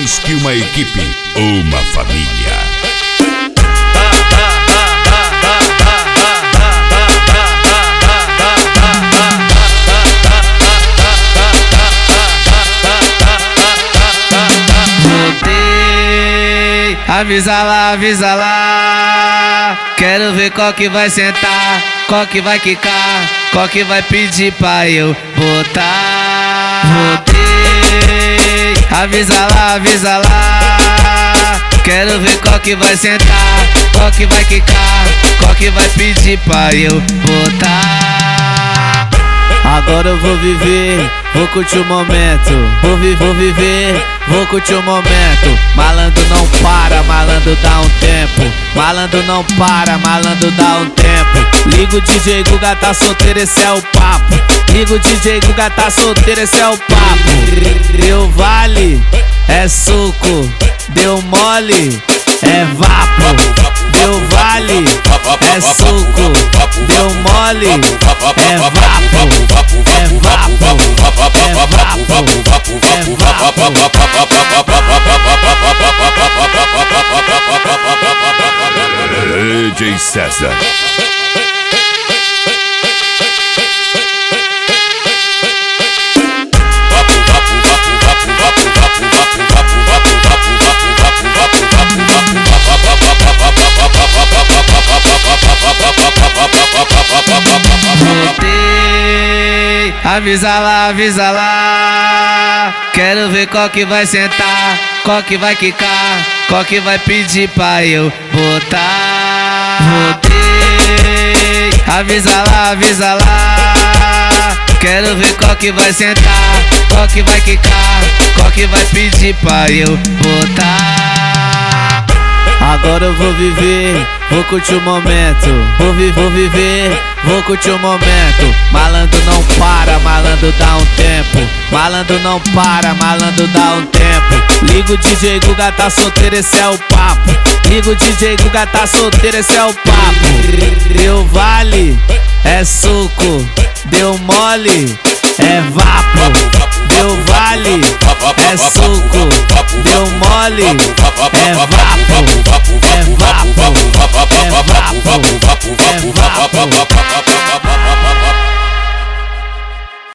Mais que uma equipe, uma família. Voltei, avisa lá. Quero ver qual que vai sentar, qual que vai quicar, qual que vai pedir pra eu botar. Voltei, avisa lá. Quero ver qual que vai sentar, qual que vai quicar, qual que vai pedir pra eu botar. Agora eu vou viver, vou curtir o momento. Vou viver, vou curtir o momento. Malandro não para, malandro dá um tempo. Malandro não para, malandro dá um tempo. Liga o DJ Guga, tá solteiro, esse é o papo. Liga o DJ Guga, tá solteiro, esse é o papo. Deu vale, é suco. Deu mole, é vapo. Deu vale, é suco. Deu mole, é vapo. É vapo, é vapo, é vapo. DJ César. Voltei, avisa lá. Quero ver qual que vai sentar, qual que vai quicar, qual que vai pedir pra eu botar. Voltei, avisa lá. Quero ver qual que vai sentar, qual que vai quicar, qual que vai pedir pra eu botar. Agora eu vou viver, vou curtir o momento. Vou viver, vou curtir o momento. Malandro não para, malandro dá um tempo. Malandro não para, malandro dá um tempo. Liga o DJ Guga, tá solteiro, esse é o papo. Liga o DJ Guga, tá solteiro, esse é o papo. Deu vale, é suco. Deu mole, é vapo. Deu vale, é suco. Deu mole, é vapo.